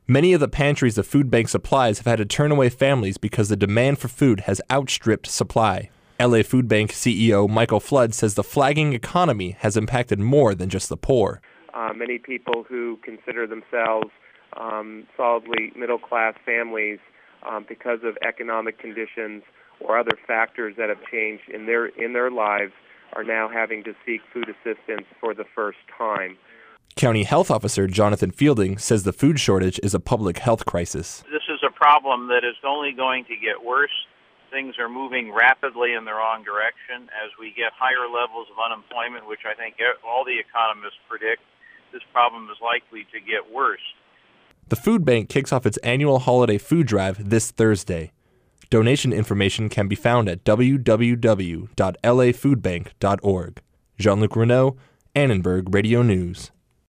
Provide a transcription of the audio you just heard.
Many of the pantries of food bank supplies have had to turn away families because the demand for food has outstripped supply. LA Food Bank CEO Michael Flood says the flagging economy has impacted more than just the poor. Many people who consider themselves solidly middle-class families because of economic conditions or other factors that have changed in their lives are now having to seek food assistance for the first time. County Health Officer Jonathan Fielding says the food shortage is a public health crisis. This is a problem that is only going to get worse. Things are moving rapidly in the wrong direction. As we get higher levels of unemployment, which I think all the economists predict, this problem is likely to get worse. The food bank kicks off its annual holiday food drive this Thursday. Donation information can be found at www.lafoodbank.org. Jean-Luc Renaud, Annenberg Radio News.